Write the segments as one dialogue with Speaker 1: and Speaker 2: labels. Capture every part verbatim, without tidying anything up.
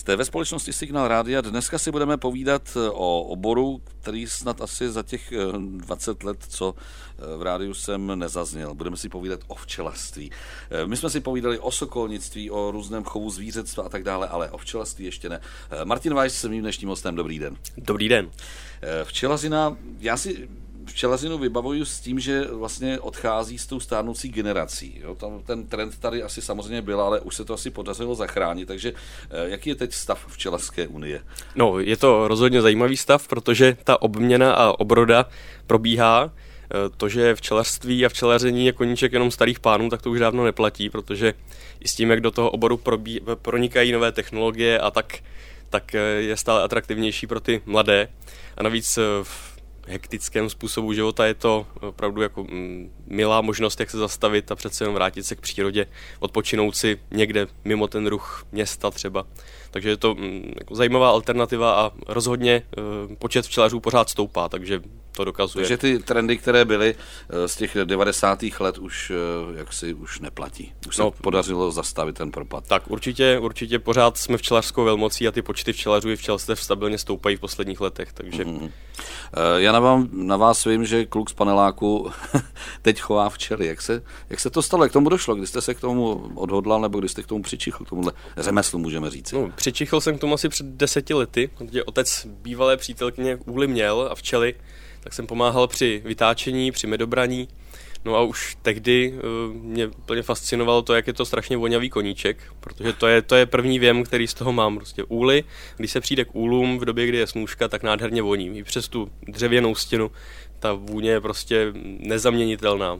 Speaker 1: Jste ve společnosti Signál Rádia. Dneska si budeme povídat o oboru, který snad asi za těch dvacet let, co v rádiu jsem nezazněl. Budeme si povídat o včelařství. My jsme si povídali o sokolnictví, o různém chovu zvířectva a tak dále, ale o včelařství ještě ne. Martin Weiss, mým dnešním hostem, dobrý den.
Speaker 2: Dobrý den.
Speaker 1: Včelařina, já si včelařinu vybavuju s tím, že vlastně odchází s tou stárnoucí generací. Jo, tam ten trend tady asi samozřejmě byl, ale už se to asi podařilo zachránit, takže jaký je teď stav Včelařské unie?
Speaker 2: No, je to rozhodně zajímavý stav, protože ta obměna a obroda probíhá. To, že včelařství a včelaření je koníček jenom starých pánů, tak to už dávno neplatí, protože i s tím, jak do toho oboru probí, pronikají nové technologie a tak, tak je stále atraktivnější pro ty mladé. A navíc v hektickém způsobu života je to opravdu jako milá možnost, jak se zastavit a přece jenom vrátit se k přírodě, odpočinout si někde mimo ten ruch města třeba. Takže je to jako zajímavá alternativa a rozhodně počet včelařů pořád stoupá, takže to dokazuje.
Speaker 1: Takže ty trendy, které byly z těch devadesátých let, už jaksi už neplatí. Už se no, podařilo zastavit ten propad.
Speaker 2: Tak určitě, určitě pořád jsme včelařskou velmocí a ty počty včelařů i včelstev stabilně stoupají v posledních letech. Takže... Mm-hmm.
Speaker 1: Já na, vám, na vás vím, že kluk z paneláku teď chová včely. Jak se, jak se to stalo? Jak tomu došlo? Kdy jste se k tomu odhodlal nebo kdy jste k tomu přichychl? K tomuhle řemeslu můžeme říct.
Speaker 2: No, přichychl jsem k tomu asi před deseti lety, protože otec bývalé přítelkyně úly měl a včely, tak jsem pomáhal při vytáčení, při medobraní. No a už tehdy uh, mě úplně fascinovalo to, jak je to strašně vonavý koníček, protože to je, to je první věm, který z toho mám. Prostě úly, když se přijde k úlům v době, kdy je snůška, tak nádherně voní. I přes tu dřevěnou stěnu ta vůně je prostě nezaměnitelná.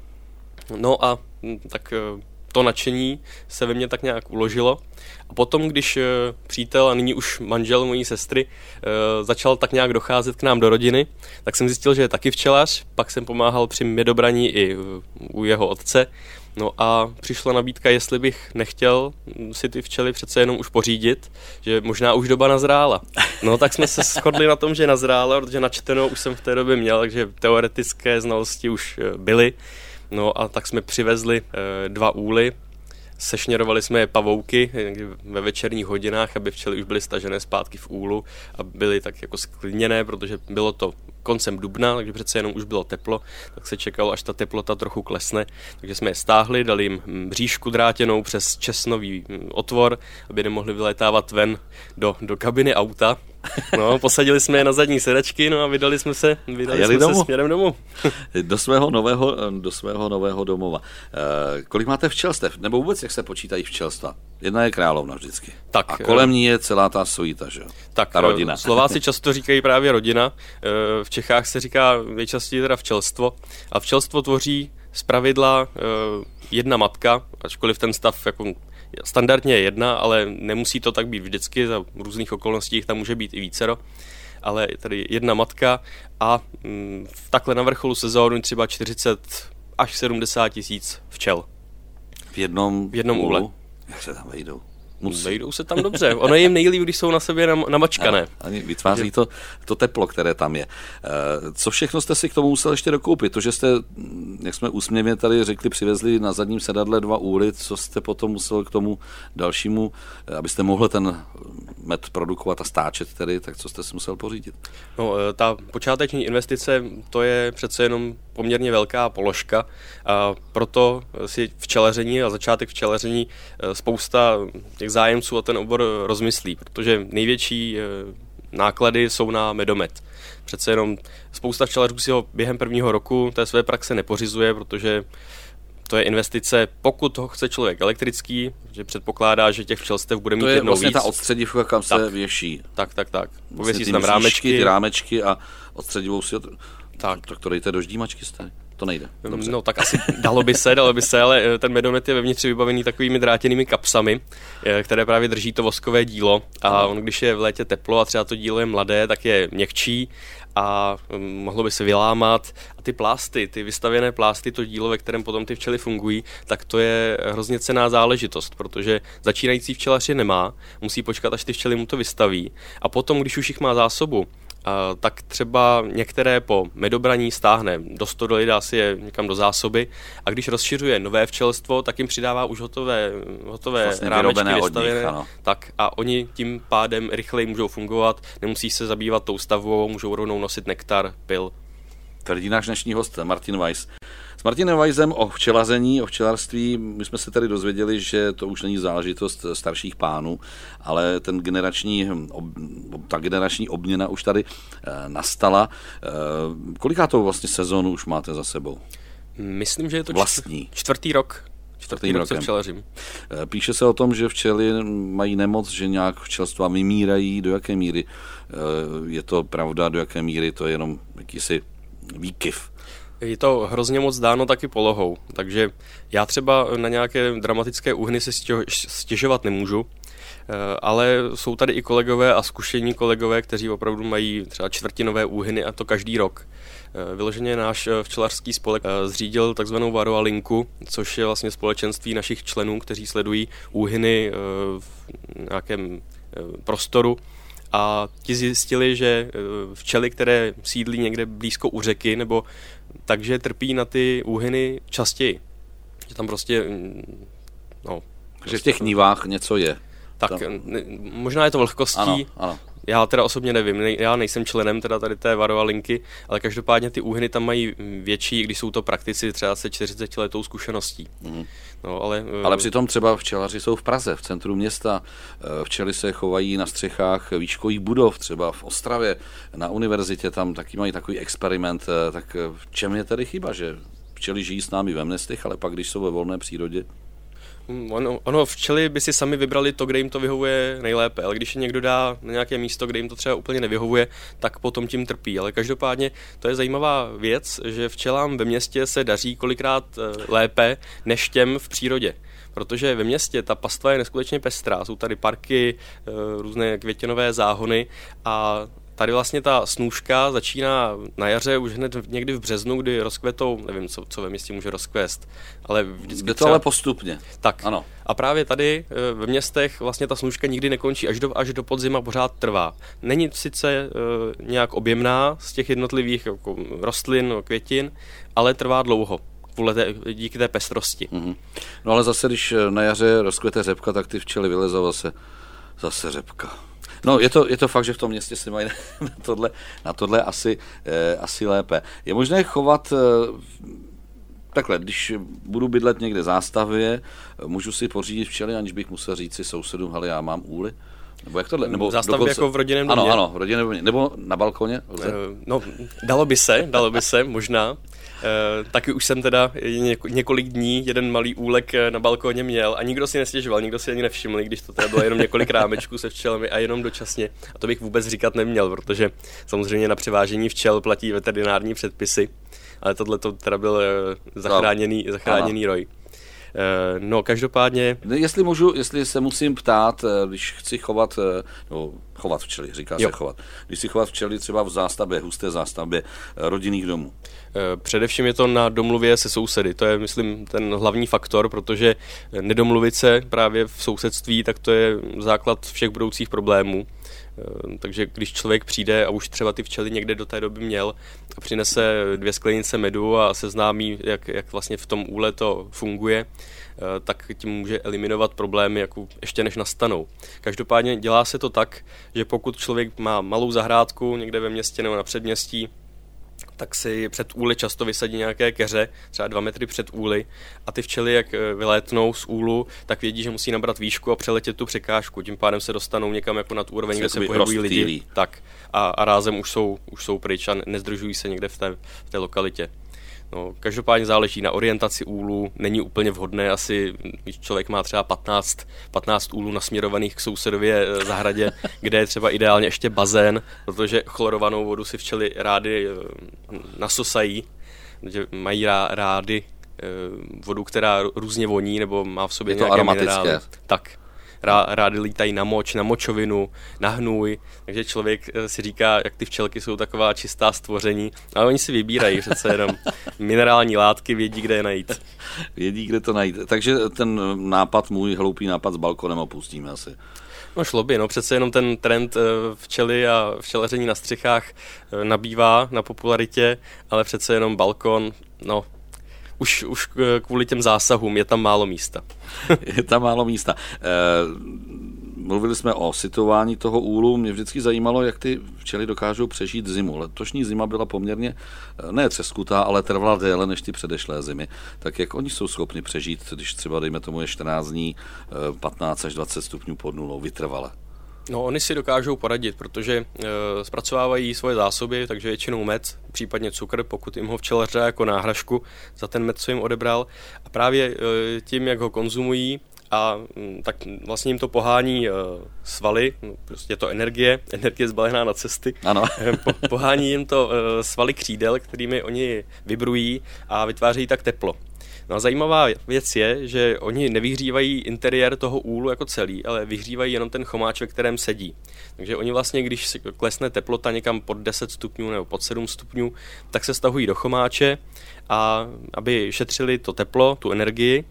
Speaker 2: No a tak uh, to nadšení se ve mně tak nějak uložilo. A potom, když přítel a nyní už manžel mojí sestry začal tak nějak docházet k nám do rodiny, tak jsem zjistil, že je taky včelař, pak jsem pomáhal při medobraní i u jeho otce. No a přišla nabídka, jestli bych nechtěl si ty včely přece jenom už pořídit, že možná už doba nazrála. No tak jsme se shodli na tom, že nazrála, protože načteno už jsem v té době měl, takže teoretické znalosti už byly. No a tak jsme přivezli e, dva úly, sešněrovali jsme je pavouky ve večerních hodinách, aby včely už byly stažené zpátky v úlu a byly tak jako sklidněné, protože bylo to koncem dubna, takže přece jenom už bylo teplo, tak se čekalo, až ta teplota trochu klesne. Takže jsme je stáhli, dali jim mřížku drátěnou přes česnový otvor, aby nemohli vylétávat ven do, do kabiny auta. No, posadili jsme je na zadní sedačky, no a vydali jsme se, vydali jsme se směrem domů.
Speaker 1: do, svého nového, do svého nového domova. E, kolik máte včelstev? Nebo vůbec, jak se počítají včelstva? Jedna je královna vždycky. Tak, a kolem ní je celá ta suita, že jo?
Speaker 2: Tak,
Speaker 1: ta rodina.
Speaker 2: Slováci často říkají právě rodina. V Čechách se říká nejčastěji teda včelstvo. A včelstvo tvoří zpravidla jedna matka, ačkoliv ten stav jako standardně je jedna, ale nemusí to tak být vždycky, za různých okolností tam může být i vícero, ale je tady jedna matka a mm, takhle na vrcholu sezónu třeba čtyřicet až sedmdesát tisíc včel.
Speaker 1: V jednom,
Speaker 2: v jednom úle.
Speaker 1: Jak se tam vejdou?
Speaker 2: Musí. Vejdou se tam dobře. Ono je jim nejlíp, když jsou na sobě nam, namačkané.
Speaker 1: Ani vytváří to, to teplo, které tam je. Co všechno jste si k tomu musel ještě dokoupit? To, že jste, jak jsme úsměvně tady řekli, přivezli na zadním sedadle dva úly, co jste potom musel k tomu dalšímu, abyste mohli ten med produkovat a stáčet tedy, tak co jste si musel pořídit?
Speaker 2: No, ta počáteční investice, to je přece jenom poměrně velká položka a proto si včelaření a začátek včelaření spousta těch zájemců o ten obor rozmyslí, protože největší náklady jsou na medomet. Přece jenom spousta včelařů si ho během prvního roku té své praxe nepořizuje, protože to je investice, pokud ho chce člověk elektrický, že předpokládá, že těch včelstev bude mít jednou víc.
Speaker 1: To je vlastně ta odstředivka, kam tak, se věší.
Speaker 2: Tak, tak, tak.
Speaker 1: Pověsí vlastně si tam rámečky. Ty rámečky a odstředivou si... Od... Tak. Tak to dejte do ždímačky stane. To nejde. Dobře.
Speaker 2: No tak asi dalo by se, dalo by se, ale ten medomet je vevnitř vybavený takovými drátěnými kapsami, které právě drží to voskové dílo a on, když je v létě teplo a třeba to dílo je mladé, tak je měkčí a mohlo by se vylámat. A ty plásty, ty vystavěné plásty, to dílo, ve kterém potom ty včely fungují, tak to je hrozně cenná záležitost, protože začínající včelař je nemá, musí počkat, až ty včely mu to vystaví a potom, když už jich má zásobu a tak třeba některé po medobraní stáhne do stodoly, dá si je někam do zásoby a když rozšiřuje nové včelstvo, tak jim přidává už hotové, hotové
Speaker 1: vlastně
Speaker 2: rámečky
Speaker 1: vystavené,
Speaker 2: vystavené, tak a oni tím pádem rychleji můžou fungovat, nemusí se zabývat tou stavbou, můžou rovnou nosit nektar, pil.
Speaker 1: Tvrdí náš dnešní host Martin Weiss. S Martinem Weissem o včelaření, o včelařství, my jsme se tady dozvěděli, že to už není záležitost starších pánů, ale ten generační, ta generační obměna už tady nastala. Koliká to vlastně sezónu už máte za sebou?
Speaker 2: Myslím, že je to
Speaker 1: vlastní.
Speaker 2: čtvrtý rok. Čtvrtý rok se včelařím.
Speaker 1: Píše se o tom, že včely mají nemoc, že nějak včelstva vymírají. Do jaké míry je to pravda, do jaké míry to je jenom jakýsi výkyv?
Speaker 2: Je to hrozně moc dáno taky polohou, takže já třeba na nějaké dramatické úhny se stěžovat nemůžu, ale jsou tady i kolegové a zkušení kolegové, kteří opravdu mají třeba čtvrtinové úhyny a to každý rok. Vyloženě náš včelařský spolek zřídil takzvanou Varroa linku, což je vlastně společenství našich členů, kteří sledují úhyny v nějakém prostoru. A ti zjistili, že včely, které sídlí někde blízko u řeky, nebo takže trpí na ty úhyny častěji. Že tam prostě, no...
Speaker 1: Že v těch nivách něco je.
Speaker 2: Tak tam... možná je to vlhkostí.
Speaker 1: Ano, ano.
Speaker 2: Já teda osobně nevím, já nejsem členem teda tady té Varroa linky, ale každopádně ty úhyny tam mají větší, když jsou to praktici třeba se čtyřicetiletou zkušeností. Mm. No, ale,
Speaker 1: ale přitom třeba včelaři jsou v Praze, v centru města. Včely se chovají na střechách výškových budov, třeba v Ostravě, na univerzitě, tam taky mají takový experiment. Tak v čem je tedy chyba, že včely žijí s námi ve městech, ale pak, když jsou ve volné přírodě?
Speaker 2: Ono, ono, včely by si sami vybrali to, kde jim to vyhovuje nejlépe, ale když je někdo dá na nějaké místo, kde jim to třeba úplně nevyhovuje, tak potom tím trpí. Ale každopádně to je zajímavá věc, že včelám ve městě se daří kolikrát lépe než těm v přírodě. Protože ve městě ta pastva je neskutečně pestrá, jsou tady parky, různé květinové záhony a tady vlastně ta snůška začíná na jaře už hned někdy v březnu, kdy rozkvetou, nevím, co, co ve městě může rozkvést, ale vždycky
Speaker 1: jde to třeba... ale postupně.
Speaker 2: Tak. Ano. A právě tady ve městech vlastně ta snůška nikdy nekončí, až do, až do podzima pořád trvá. Není sice uh, nějak objemná z těch jednotlivých jako, rostlin, květin, ale trvá dlouho. Té, díky té pestrosti.
Speaker 1: Mm-hmm. No ale zase, když na jaře rozkvete řepka, tak ty včely vylezou zase, zase řepka. No, je to, je to fakt, že v tom městě si mají na tohle, na tohle asi, eh, asi lépe. Je možné chovat eh, takhle, když budu bydlet někde zástavě, můžu si pořídit včely, aniž bych musel říct si sousedům, hele, já mám úly? Nebo jak tohle? Nebo
Speaker 2: zástavě dokonce... jako v rodinném domě?
Speaker 1: Ano, ano, v rodinném domě. Nebo na balkoně?
Speaker 2: Uh, no, dalo by se, dalo by se, možná. Uh, taky už jsem teda něko, několik dní jeden malý úlek na balkóně měl a nikdo si nestěžoval, nikdo si ani nevšiml, když to teda bylo jenom několik rámečků se včelami a jenom dočasně. A to bych vůbec říkat neměl, protože samozřejmě na převážení včel platí veterinární předpisy, ale tohle to teda byl uh, zachráněný, zachráněný roj. No, každopádně...
Speaker 1: Jestli můžu, jestli se musím ptát, když chci chovat, no, chovat včely, říká jo. se chovat, když si chovat včely třeba v zástavbě, husté zástavbě rodinných domů.
Speaker 2: Především je to na domluvě se sousedy, to je, myslím, ten hlavní faktor, protože nedomluvit se právě v sousedství, tak to je základ všech budoucích problémů. Takže když člověk přijde a už třeba ty včely někde do té doby měl a přinese dvě sklenice medu a seznámí, jak, jak vlastně v tom úle to funguje, tak tím může eliminovat problémy jako ještě než nastanou. Každopádně dělá se to tak, že pokud člověk má malou zahrádku někde ve městě nebo na předměstí, tak si před úly často vysadí nějaké keře, třeba dva metry před úly a ty včely, jak vylétnou z úlu, tak vědí, že musí nabrat výšku a přeletět tu překážku. Tím pádem se dostanou někam jako nad úroveň, kde se pohybují lidi. Tak. A, a rázem už jsou, už jsou pryč a nezdržují se někde v té, v té lokalitě. No, každopádně záleží na orientaci úlu, není úplně vhodné asi, když člověk má třeba patnáct, patnáct úlů nasměrovaných k sousedově zahradě, kde je třeba ideálně ještě bazén, protože chlorovanou vodu si včely rády nasosají, že mají rády vodu, která různě voní nebo má v sobě nějaké minerály. Tak. Rády lítají na moč, na močovinu, na hnůj, takže člověk si říká, jak ty včelky jsou taková čistá stvoření, ale oni si vybírají přece jenom minerální látky, vědí, kde je najít.
Speaker 1: Vědí, kde to najít. Takže ten nápad, můj hloupý nápad s balkonem opustíme asi.
Speaker 2: No šlo by, no přece jenom ten trend včely a včelaření na střechách nabývá na popularitě, ale přece jenom balkon, no už, už kvůli těm zásahům je tam málo místa.
Speaker 1: Je tam málo místa. E, mluvili jsme o situování toho úlu. Mě vždycky zajímalo, jak ty včely dokážou přežít zimu. Letošní zima byla poměrně ne třeskutá, ale trvala déle než ty předešlé zimy. Tak jak oni jsou schopni přežít, když třeba dejme tomu je čtrnáct dní, patnáct až dvacet stupňů pod nulou, vytrvale?
Speaker 2: No, oni si dokážou poradit, protože e, zpracovávají svoje zásoby, takže většinou med, případně cukr, pokud jim ho včelař dá jako náhražku za ten med, co jim odebral. A právě e, tím, jak ho konzumují, a m, tak vlastně jim to pohání e, svaly, no, prostě je to energie, energie zbalená na cesty.
Speaker 1: Ano.
Speaker 2: po, pohání jim to e, svaly křídel, kterými oni vibrují a vytvářejí tak teplo. No a zajímavá věc je, že oni nevyhřívají interiér toho úlu jako celý, ale vyhřívají jenom ten chomáč, ve kterém sedí. Takže oni vlastně, když klesne teplota někam pod deset stupňů nebo pod sedm stupňů, tak se stahují do chomáče, a aby šetřili to teplo, tu energii.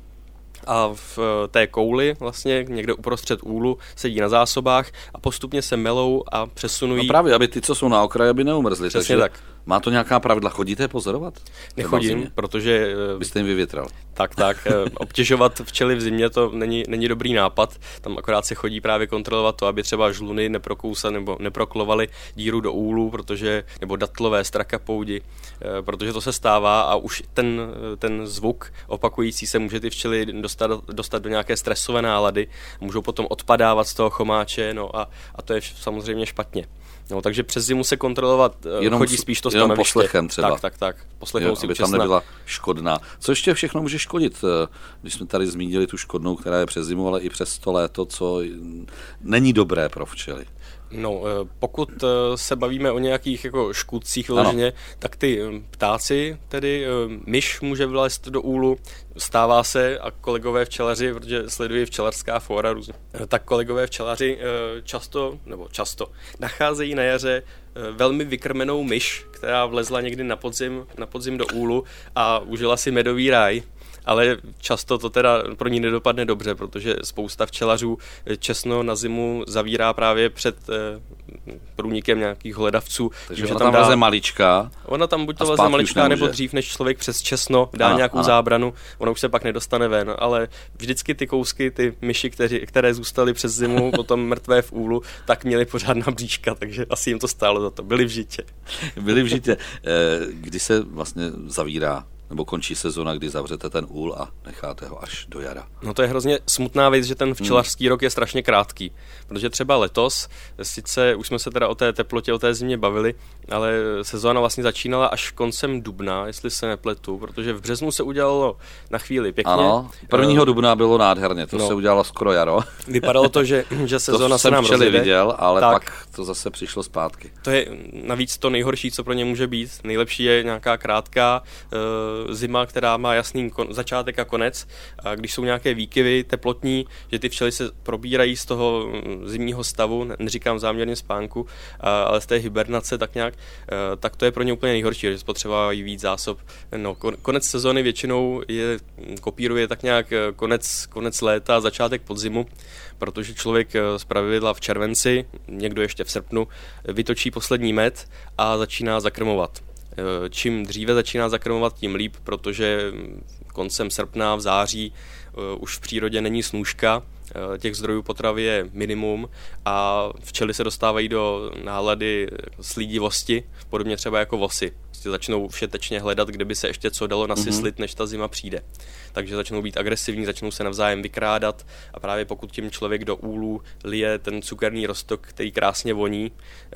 Speaker 2: A v té kouli vlastně někde uprostřed úlu sedí na zásobách a postupně se melou a přesunují.
Speaker 1: No právě, aby ty, co jsou na okraji, aby neumrzli.
Speaker 2: Přesně
Speaker 1: takže
Speaker 2: tak.
Speaker 1: Má to nějaká pravidla? Chodíte pozorovat?
Speaker 2: Nechodím, protože...
Speaker 1: Byste jim vyvětral.
Speaker 2: Tak, tak. Obtěžovat včely v zimě to není, není dobrý nápad. Tam akorát se chodí právě kontrolovat to, aby třeba žluny neprokousaly nebo neproklovaly díru do úlu, protože, nebo datlové strakapoudi, protože to se stává a už ten, ten zvuk opakující se může ty včely dostat, dostat do nějaké stresové nálady. Můžou potom odpadávat z toho chomáče, no a, a to je samozřejmě špatně. No, takže přes zimu se kontrolovat jenom, chodí spíš to
Speaker 1: jenom poslechem třeba.
Speaker 2: Tak, tak, tak. Poslechnou si
Speaker 1: aby
Speaker 2: přesna.
Speaker 1: tam nebyla škodná. Co ještě všechno může škodit? Když jsme tady zmínili tu škodnou, která je přes zimu, ale i přes to léto, co není dobré pro včely.
Speaker 2: No, pokud se bavíme o nějakých jako škůdcích vyloženě, tak ty ptáci, tedy myš může vylézt do úlu, stává se, a kolegové včelaři, protože sledují včelařská fóra různě, tak kolegové včelaři často, nebo často, nacházejí na jaře velmi vykrmenou myš, která vlezla někdy na podzim, na podzim do úlu a užila si medový ráj. Ale často to teda pro ní nedopadne dobře, protože spousta včelařů česno na zimu zavírá právě před eh, průnikem nějakých hledavců.
Speaker 1: Takže ona tam vleze maličká.
Speaker 2: Ona tam buď to vleze maličká, nebo dřív, než člověk přes česno dá ano, nějakou ano. zábranu, ona už se pak nedostane ven. Ale vždycky ty kousky, ty myši, kteři, které zůstaly přes zimu, potom mrtvé v úlu, tak měly pořádná bříška, takže asi jim to stálo za to. Byli v žitě.
Speaker 1: Byli v žitě. Kdy se vlastně zavírá? Nebo končí sezona, kdy zavřete ten úl a necháte ho až do jara?
Speaker 2: No to je hrozně smutná věc, že ten včelařský hmm. rok je strašně krátký. Protože třeba letos, sice už jsme se teda o té teplotě, o té zimě bavili, ale sezóna vlastně začínala až koncem dubna, jestli se nepletu, protože v březnu se udělalo na chvíli pěkně.
Speaker 1: Ano, prvního dubna bylo nádherně, to no. se udělalo skoro jaro.
Speaker 2: Vypadalo to, že, že sezóna se nám rozjede.
Speaker 1: viděl, ale
Speaker 2: tak.
Speaker 1: pak to zase přišlo zpátky.
Speaker 2: To je navíc to nejhorší, co pro ně může být. Nejlepší je nějaká krátká uh, zima, která má jasný kon- začátek a konec. A když jsou nějaké výkyvy teplotní, že ty včely se probírají z toho zimního stavu, neříkám záměrně spánku, ale z té hibernace tak nějak, tak to je pro ně úplně nejhorší, že spotřebovávají víc zásob. No, konec sezony většinou je, kopíruje tak nějak konec, konec léta, začátek podzimu, protože člověk zpravidla v červenci, někdo ještě v srpnu, vytočí poslední med a začíná zakrmovat. Čím dříve začíná zakrmovat, tím líp, protože koncem srpna, v září už v přírodě není snůška, těch zdrojů potravy je minimum a včely se dostávají do nálady slídivosti, podobně třeba jako vosy. Prostě začnou všetečně hledat, kde by se ještě co dalo nasyslit, než ta zima přijde. Takže začnou být agresivní, začnou se navzájem vykrádat a právě pokud tím člověk do úlu lije ten cukerný roztok, který krásně voní,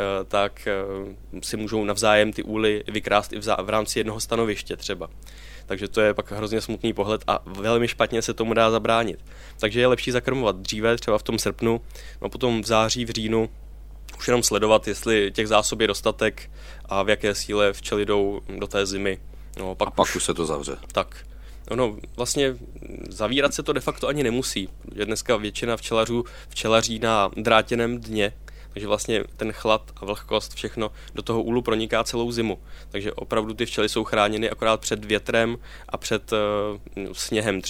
Speaker 2: tak si můžou navzájem ty úly vykrást i v rámci jednoho stanoviště třeba. Takže to je pak hrozně smutný pohled a velmi špatně se tomu dá zabránit. Takže je lepší zakrmovat dříve, třeba v tom srpnu, a potom v září, v říjnu už jenom sledovat, jestli těch zásob je dostatek a v jaké síle včely jdou do té zimy. No, pak
Speaker 1: a pak
Speaker 2: už,
Speaker 1: už se to zavře.
Speaker 2: Tak. No, vlastně zavírat se to de facto ani nemusí, protože dneska většina včelařů včelaří na drátěném dně, takže vlastně ten chlad a vlhkost, všechno do toho úlu proniká celou zimu. Takže opravdu ty včely jsou chráněny akorát před větrem a před uh, sněhem třeba.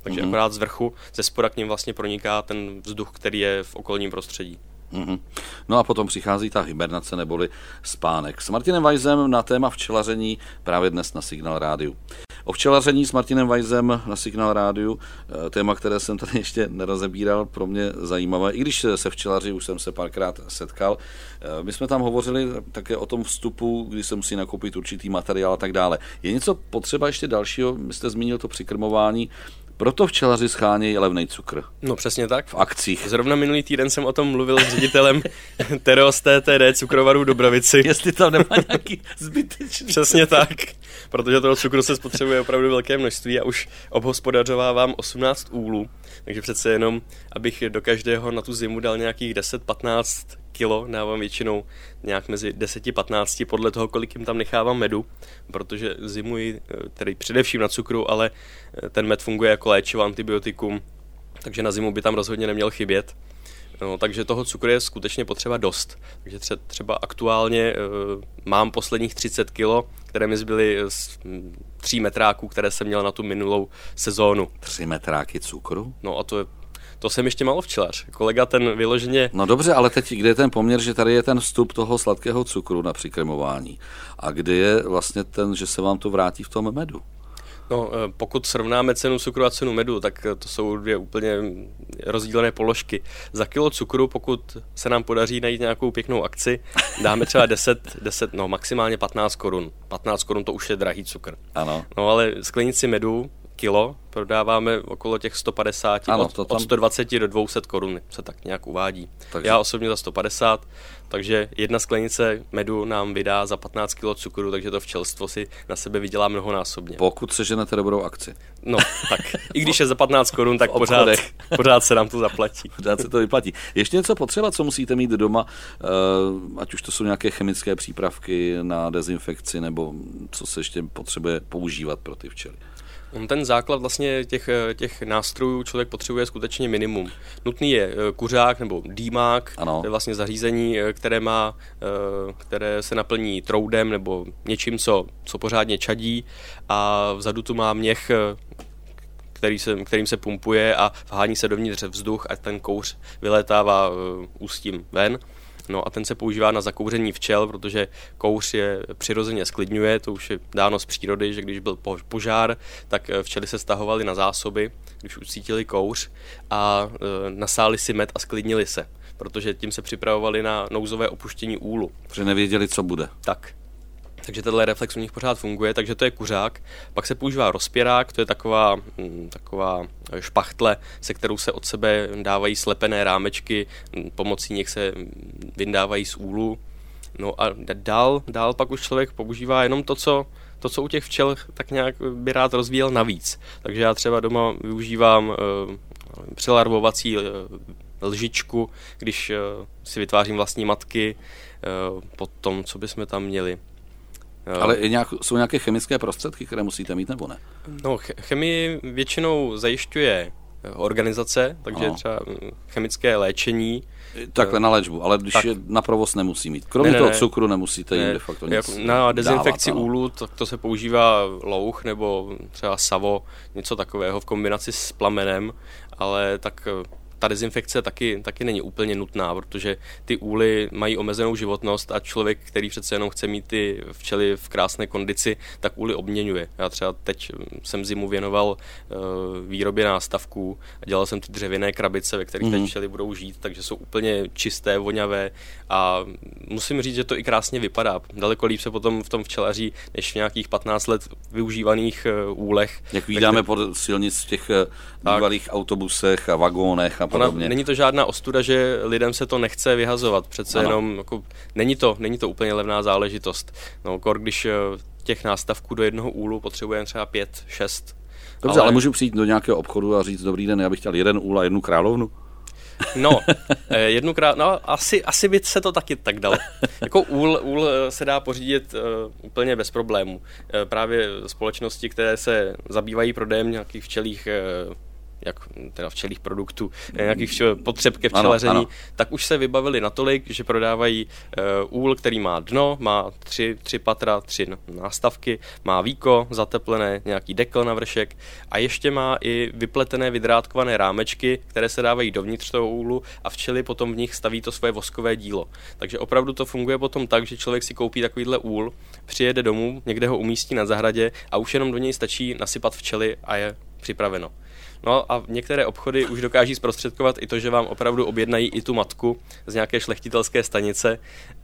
Speaker 2: Takže mm-hmm. akorát z vrchu, ze spoda k ním vlastně proniká ten vzduch, který je v okolním prostředí.
Speaker 1: Mm-hmm. No a potom přichází ta hibernace neboli spánek. S Martinem Weisem na téma včelaření právě dnes na Signál Rádiu. O včelaření s Martinem Weisem na Signál Rádiu, téma, které jsem tady ještě nerozebíral, pro mě zajímavé, i když se včelaři už jsem se párkrát setkal. My jsme tam hovořili také o tom vstupu, kdy se musí nakoupit určitý materiál a tak dále. Je něco potřeba ještě dalšího? Vy jste zmínil to přikrmování. Proto včelaři schánějí levný cukr.
Speaker 2: No přesně tak.
Speaker 1: V akcích.
Speaker 2: Zrovna minulý týden jsem o tom mluvil s ředitelem Tereos T T D cukrovaru v Dobravici.
Speaker 1: Jestli tam nemá nějaký zbytečný.
Speaker 2: Přesně tak, protože toho cukru se spotřebuje opravdu velké množství a už obhospodařovávám osmnáct úlů, takže přece jenom, abych do každého na tu zimu dal nějakých deset patnáct kilo, dávám většinou nějak mezi deset a patnáct podle toho, kolik jim tam nechávám medu, protože zimuji tedy především na cukru, ale ten med funguje jako léčivo, antibiotikum, takže na zimu by tam rozhodně neměl chybět. No, takže toho cukru je skutečně potřeba dost. Takže třeba aktuálně e, mám posledních třicet kilo, které mi zbyly z tří metráků, které jsem měl na tu minulou sezónu.
Speaker 1: Tři metráky cukru?
Speaker 2: No a to je To jsem ještě malo včelař. Kolega ten vyloženě...
Speaker 1: No dobře, ale teď kde je ten poměr, že tady je ten vstup toho sladkého cukru na přikrmování a kde je vlastně ten, že se vám to vrátí v tom medu?
Speaker 2: No, pokud srovnáme cenu cukru a cenu medu, tak to jsou dvě úplně rozdílné položky. Za kilo cukru, pokud se nám podaří najít nějakou pěknou akci, dáme třeba deset, deset, no maximálně patnáct korun. patnáct korun to už je drahý cukr.
Speaker 1: Ano.
Speaker 2: No ale sklenici medu kilo prodáváme okolo těch sto padesát, ano, od, tam... od sto dvacet do dvě stě korun se tak nějak uvádí. Takže... Já osobně za sto padesát, takže jedna sklenice medu nám vydá za patnáct kilo cukru, takže to včelstvo si na sebe vydělá mnohonásobně.
Speaker 1: Pokud seženete dobrou akci.
Speaker 2: No, tak. I když je za patnáct korun, tak pořád, pořád se nám to zaplatí.
Speaker 1: Pořád se to vyplatí. Ještě něco potřeba, co musíte mít doma, ať už to jsou nějaké chemické přípravky na dezinfekci, nebo co se ještě potřebuje používat pro ty včely?
Speaker 2: Ten základ vlastně těch, těch nástrojů člověk potřebuje skutečně minimum. Nutný je kuřák nebo dýmák, ano. To je vlastně zařízení, které má, které se naplní troudem nebo něčím, co, co pořádně čadí, a vzadu tu má měch, který se, kterým se pumpuje a vhání se dovnitř vzduch a ten kouř vylétává ústím ven. No a ten se používá na zakouření včel, protože kouř je přirozeně sklidňuje, to už je dáno z přírody, že když byl požár, tak včely se stahovaly na zásoby, když ucítili kouř a e, nasáli si med a sklidnili se, protože tím se připravovali na nouzové opuštění úlu.
Speaker 1: Protože nevěděli, co bude.
Speaker 2: Tak. Takže tenhle reflex u nich pořád funguje, takže to je kuřák. Pak se používá rozpěrák, to je taková, taková špachtle, se kterou se od sebe dávají slepené rámečky, pomocí nich se vyndávají z úlu. No a dál, dál pak už člověk používá jenom to, co, to, co u těch včel tak nějak by rád rozvíjel navíc. Takže já třeba doma využívám uh, přelarvovací uh, lžičku, když uh, si vytvářím vlastní matky, uh, potom, co bychom tam měli.
Speaker 1: Ale nějak, jsou nějaké chemické prostředky, které musíte mít, nebo ne?
Speaker 2: No, chemii většinou zajišťuje organizace, takže no. Třeba chemické léčení.
Speaker 1: Takhle na léčbu, ale když tak. je na provoz nemusí mít. Kromě ne, toho ne, cukru nemusíte jim de facto nic
Speaker 2: Na dezinfekci dávat, úlu to, to se používá louh nebo třeba savo, něco takového v kombinaci s plamenem, ale tak... Ta dezinfekce taky, taky není úplně nutná, protože ty úly mají omezenou životnost a člověk, který přece jenom chce mít ty včely v krásné kondici, tak úly obměňuje. Já třeba teď jsem zimu věnoval uh, výrobě nástavků a dělal jsem ty dřevěné krabice, ve kterých mm. ty včely budou žít, takže jsou úplně čisté, voňavé a musím říct, že to i krásně vypadá. Daleko líp se potom v tom včelaří, než v nějakých patnáct let využívaných uh, úlech.
Speaker 1: Jak vídáme pod silnic v těch bývalých autobusech a vagónech a podobně.
Speaker 2: Není to žádná ostuda, že lidem se to nechce vyhazovat, přece ano. jenom jako, není, to, není to úplně levná záležitost. No, kor, když těch nástavků do jednoho úlu potřebujeme třeba pět, šest.
Speaker 1: Dobře, ale... ale můžu přijít do nějakého obchodu a říct, dobrý den, já bych chtěl jeden úl a jednu královnu?
Speaker 2: No, jednu krát, no asi, asi by se to taky tak dalo. Jako úl, úl se dá pořídit uh, úplně bez problémů. Uh, právě společnosti, které se zabývají prodejem nějakých včelích uh, jak teda včelích produktů, nějakých potřeb ke včelaření, ano, ano. tak už se vybavili natolik, že prodávají uh, úl, který má dno, má tři, tři patra, tři nástavky, má víko, zateplené, nějaký dekl na vršek a ještě má i vypletené vydrátkované rámečky, které se dávají dovnitř toho úlu a včely potom v nich staví to svoje voskové dílo. Takže opravdu to funguje potom tak, že člověk si koupí takovýhle úl, přijede domů, někde ho umístí na zahradě a už jenom do něj stačí nasypat včely a je připraveno. No a některé obchody už dokáží zprostředkovat i to, že vám opravdu objednají i tu matku z nějaké šlechtitelské stanice,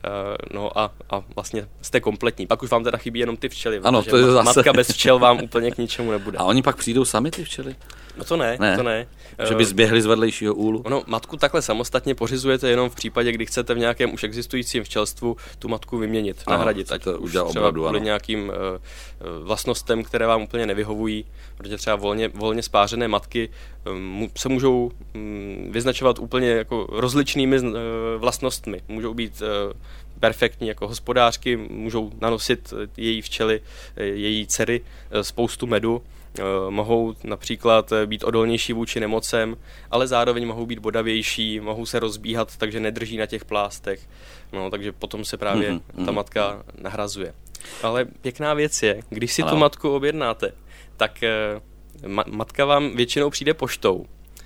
Speaker 2: no a, a vlastně jste kompletní. Pak už vám teda chybí jenom ty včely,
Speaker 1: ano, to je
Speaker 2: mat,
Speaker 1: zase...
Speaker 2: matka bez včel vám úplně k ničemu nebude.
Speaker 1: A oni pak přijdou sami ty včely?
Speaker 2: No to ne,
Speaker 1: ne.
Speaker 2: to ne.
Speaker 1: Že by zběhli z vedlejšího úlu?
Speaker 2: Ono, matku takhle samostatně pořizujete jenom v případě, kdy chcete v nějakém už existujícím včelstvu tu matku vyměnit, ano, nahradit, ať už třeba obradu, kvůli nějakým uh, vlastnostem, které vám úplně nevyhovují, protože třeba volně, volně spářené matky um, se můžou um, vyznačovat úplně jako rozličnými uh, vlastnostmi. Můžou být uh, perfektní jako hospodářky, můžou nanosit její včely, její dcery spoustu medu, mohou například být odolnější vůči nemocem, ale zároveň mohou být bodavější, mohou se rozbíhat, takže nedrží na těch plástech. No, takže potom se právě mm-hmm. ta matka nahrazuje. Ale pěkná věc je, když si ano. tu matku objednáte, tak ma- matka vám většinou přijde poštou.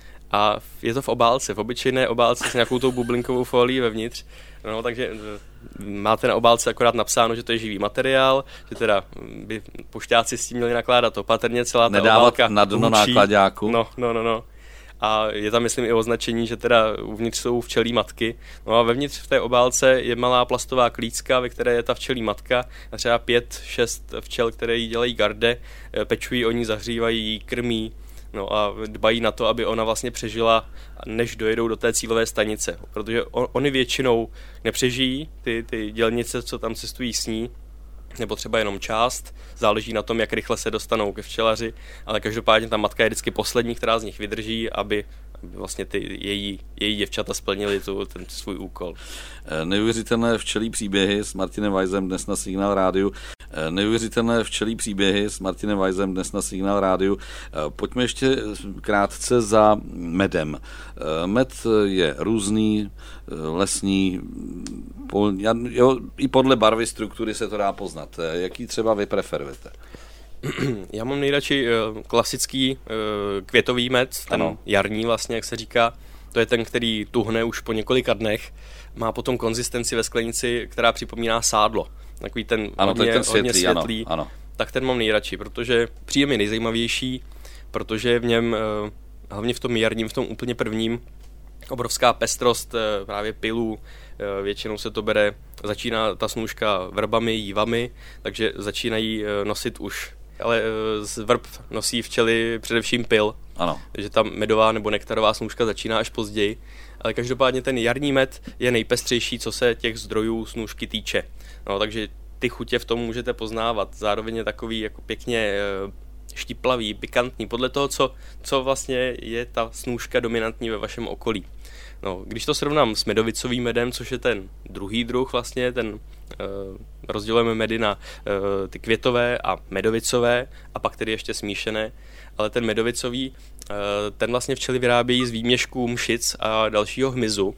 Speaker 2: A je to v obálce, v obyčejné obálce s nějakou tou bublinkovou folií vevnitř. No, takže máte na obálce akorát napsáno, že to je živý materiál, že teda by pošťáci s tím měli nakládat opatrně, celá ta
Speaker 1: nedávat
Speaker 2: obálka
Speaker 1: na dno nákladáku.
Speaker 2: No, no, no, no. A je tam, myslím, i označení, že teda uvnitř jsou včelí matky. No a vevnitř v té obálce je malá plastová klícka, ve které je ta včelí matka a třeba pět, šest včel, které jí dělají garde, pečují o ní, zahřívají jí, krmí. No a dbají na to, aby ona vlastně přežila, než dojedou do té cílové stanice. Protože on, oni většinou nepřežijí, ty, ty dělnice, co tam cestují s ní, nebo třeba jenom část, záleží na tom, jak rychle se dostanou ke včelaři, ale každopádně ta matka je vždycky poslední, která z nich vydrží, aby, aby vlastně ty její, její děvčata splnili tu, ten svůj úkol.
Speaker 1: Neuvěřitelné včelí příběhy s Martinem Weisem dnes na Signál rádiu. Neuvěřitelné včelí příběhy s Martinem Weisem dnes na Signál rádiu. Pojďme ještě krátce za medem. Med je různý, lesní, pol, jo, i podle barvy struktury se to dá poznat. Jaký třeba vy preferujete?
Speaker 2: Já mám nejradši klasický květový med, ten ano. jarní vlastně, jak se říká. To je ten, který tuhne už po několika dnech. Má potom konzistenci ve sklenici, která připomíná sádlo. Takový ten
Speaker 1: ano,
Speaker 2: hodně,
Speaker 1: ten světlý,
Speaker 2: hodně světlý.
Speaker 1: Ano, ano.
Speaker 2: Tak ten mám nejradši, protože příjem je nejzajímavější, protože je v něm, hlavně v tom jarním, v tom úplně prvním, obrovská pestrost právě pilů. Většinou se to bere, začíná ta snůžka vrbami, jívami, takže začínají nosit už, ale z vrb nosí včely především pil.
Speaker 1: Ano.
Speaker 2: Takže ta medová nebo nektarová snůžka začíná až později. Ale každopádně ten jarní med je nejpestřejší, co se těch zdrojů snůžky týče. No, takže ty chutě v tom můžete poznávat. Zároveň je takový jako pěkně štiplavý, pikantní, podle toho, co, co vlastně je ta snůžka dominantní ve vašem okolí. No, když to srovnám s medovicovým medem, což je ten druhý druh vlastně, ten uh, rozdělujeme medy na uh, ty květové a medovicové a pak tedy ještě smíšené, ale ten medovicový, uh, ten vlastně včely vyrábějí z výměšků mšic a dalšího hmyzu,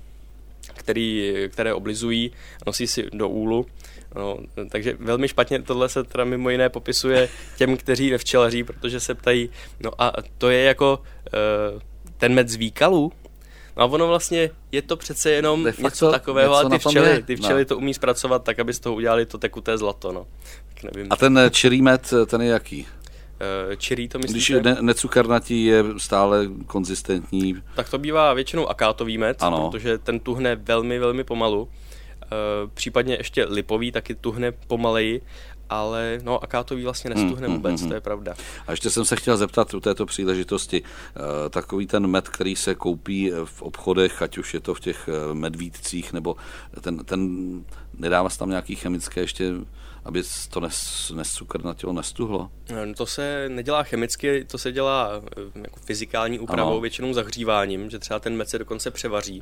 Speaker 2: který, které oblizují, nosí si do úlu. No, takže velmi špatně tohle se teda mimo jiné popisuje těm, kteří nevčelaří, protože se ptají, no a to je jako uh, ten med z výkalů? No a ono vlastně je to přece jenom de něco takového, něco ale ty včely, ty včely no. to umí zpracovat tak, aby z toho udělali to tekuté zlato, no. Tak nevím.
Speaker 1: A ten čirý med, ten je jaký?
Speaker 2: Uh, čirý to myslíte?
Speaker 1: Když ne, necukernatý je stále konzistentní.
Speaker 2: Tak to bývá většinou akátový med,
Speaker 1: ano.
Speaker 2: protože ten tuhne velmi, velmi pomalu. Uh, případně ještě lipový taky tuhne pomaleji, ale no akátový vlastně nestuhne vůbec, mm, mm, mm. to je pravda.
Speaker 1: A ještě jsem se chtěl zeptat u této příležitosti, takový ten med, který se koupí v obchodech, ať už je to v těch medvídcích, nebo ten, ten nedává se tam nějaký chemické ještě, aby to nes, nescukernatilo, nestuhlo?
Speaker 2: To se nedělá chemicky, to se dělá jako fyzikální úpravou, ano. většinou zahříváním, že třeba ten med se dokonce převaří.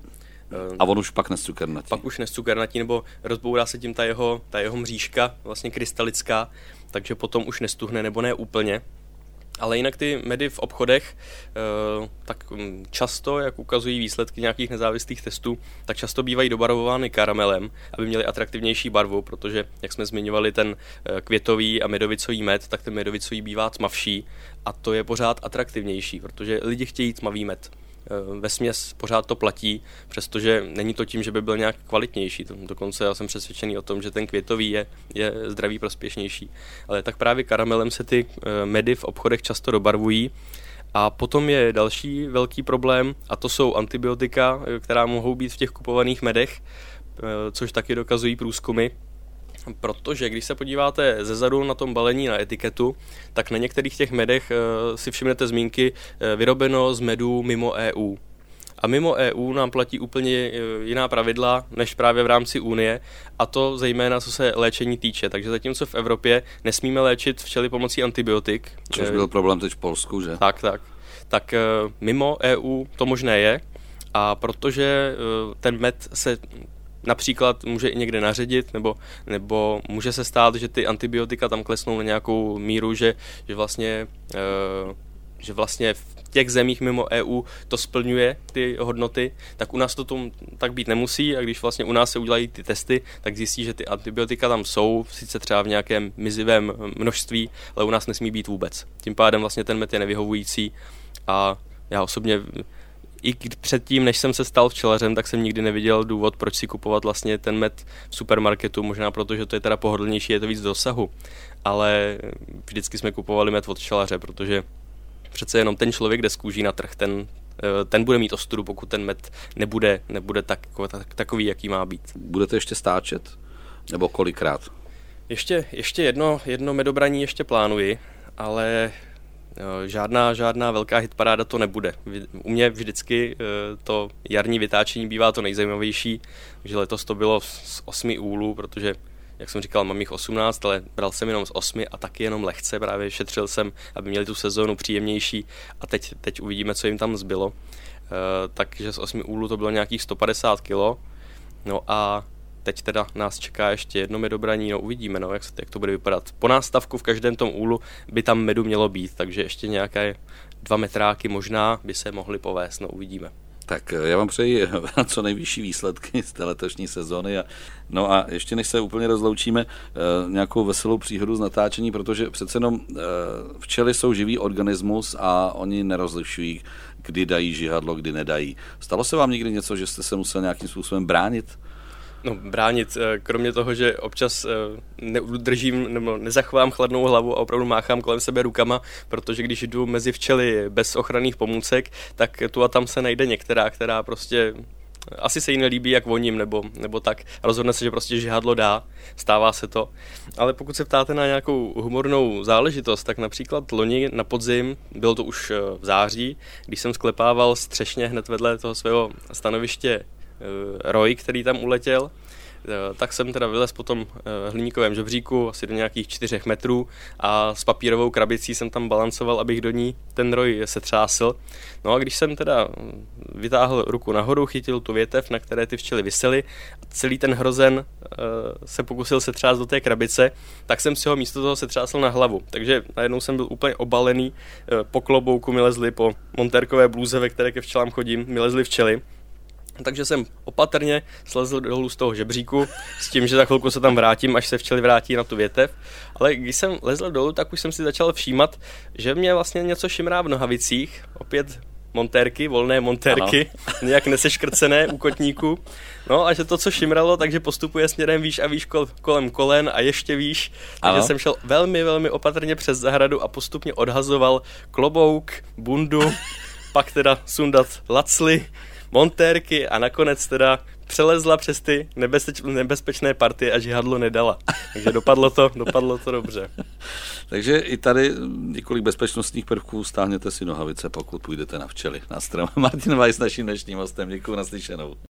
Speaker 1: A on už pak nescukernatí.
Speaker 2: Pak už nescukernatí, nebo rozbourá se tím ta jeho, ta jeho mřížka, vlastně krystalická, takže potom už nestuhne, nebo ne úplně. Ale jinak ty medy v obchodech, tak často, jak ukazují výsledky nějakých nezávislých testů, tak často bývají dobarvovány karamelem, aby měly atraktivnější barvu, protože, jak jsme zmiňovali, ten květový a medovicový med, tak ten medovicový bývá tmavší a to je pořád atraktivnější, protože lidi chtějí tmavý med. Vesměs pořád to platí, přestože není to tím, že by byl nějak kvalitnější. Dokonce já jsem přesvědčený o tom, že ten květový je, je zdraví prospěšnější. Ale tak právě karamelem se ty medy v obchodech často dobarvují. A potom je další velký problém a to jsou antibiotika, která mohou být v těch kupovaných medech, což taky dokazují průzkumy. Protože když se podíváte zezadu na tom balení na etiketu, tak na některých těch medech si všimnete zmínky vyrobeno z medů mimo E U. A mimo E U nám platí úplně jiná pravidla než právě v rámci Unie, a to zejména co se léčení týče. Takže zatímco v Evropě nesmíme léčit včely pomocí antibiotik.
Speaker 1: Což byl problém teď v Polsku, že?
Speaker 2: Tak, tak. Tak mimo E U to možné je, a protože ten med se například může i někde naředit, nebo, nebo může se stát, že ty antibiotika tam klesnou na nějakou míru, že, že, vlastně, e, že vlastně v těch zemích mimo E U to splňuje ty hodnoty, tak u nás to tom tak být nemusí, a když vlastně u nás se udělají ty testy, tak zjistí, že ty antibiotika tam jsou, sice třeba v nějakém mizivém množství, ale u nás nesmí být vůbec. Tím pádem vlastně ten med je nevyhovující a já osobně i předtím, než jsem se stal včelařem, tak jsem nikdy neviděl důvod, proč si kupovat vlastně ten med v supermarketu, možná proto, že to je teda pohodlnější, je to víc dosahu, ale vždycky jsme kupovali med od včelaře, protože přece jenom ten člověk jde z kůží na trh, ten, ten bude mít ostudu, pokud ten med nebude, nebude tak, tak, takový, jaký má být.
Speaker 1: Budete ještě stáčet? Nebo kolikrát?
Speaker 2: Ještě, ještě jedno, jedno medobraní ještě plánuji, ale Žádná, žádná velká hitparáda to nebude. U mě vždycky to jarní vytáčení bývá to nejzajímavější, že letos to bylo z osmi úlů, protože, jak jsem říkal, mám jich osmnáct, ale bral jsem jenom z osmi a taky jenom lehce, právě šetřil jsem, aby měli tu sezónu příjemnější, a teď, teď uvidíme, co jim tam zbylo. Takže z osmi úlů to bylo nějakých sto padesát kilo, no a teď teda nás čeká ještě jedno medobraní, no uvidíme, no, jak, jak to bude vypadat. Po nástavku v každém tom úlu by tam medu mělo být, takže ještě nějaké dva metráky možná by se mohly povést, no uvidíme.
Speaker 1: Tak já vám přeji co nejvyšší výsledky z té letošní sezóny. A, no a ještě než se úplně rozloučíme, nějakou veselou příhodu z natáčení, protože přece jenom včely jsou živý organismus a oni nerozlišují, kdy dají žihadlo, kdy nedají. Stalo se vám někdy něco, že jste se musel nějakým způsobem bránit?
Speaker 2: No, bránit, kromě toho, že občas neudržím nebo nezachovám chladnou hlavu a opravdu máchám kolem sebe rukama, protože když jdu mezi včely bez ochranných pomůcek, tak tu a tam se najde některá, která prostě asi se jí nelíbí, jak voním, nebo, nebo tak. Rozhodne se, že prostě žihadlo dá, stává se to. Ale pokud se ptáte na nějakou humornou záležitost, tak například loni na podzim, bylo to už v září, když jsem sklepával střešně hned vedle toho svého stanoviště roj, který tam uletěl, tak jsem teda vylez po tom hliníkovém žebříku asi do nějakých čtyřech metrů a s papírovou krabicí jsem tam balancoval, abych do ní ten roj setřásl. No a když jsem teda vytáhl ruku nahoru, chytil tu větev, na které ty včely visely, a celý ten hrozen se pokusil setřást do té krabice, tak jsem si ho místo toho setřásl na hlavu. Takže najednou jsem byl úplně obalený, po klobouku mi lezly, po montérkové blůze, ve které ke včelám chodím, mi lezly včely. Takže jsem opatrně slezl dolů z toho žebříku s tím, že za chvilku se tam vrátím, až se včely vrátí na tu větev. Ale když jsem lezl dolů, tak už jsem si začal všímat, že mě vlastně něco šimrá v nohavicích. Opět montérky, volné montérky, ano. Nějak neseškrcené u kotníku. No a že to, co šimralo, takže postupuje směrem výš a výš kolem kolen a ještě výš. Takže ano. Jsem šel velmi, velmi opatrně přes zahradu a postupně odhazoval klobouk, bundu, pak teda sundat lacly, montérky a nakonec teda přelezla přes ty nebezpeč, nebezpečné partie a žihadlo nedala. Takže dopadlo to, dopadlo to dobře.
Speaker 1: Takže i tady několik bezpečnostních prvků, stáhněte si nohavice, pokud půjdete na včely. Na strom. Martin Weiss, naším dnešním hostem. Děkuji, naslyšenou.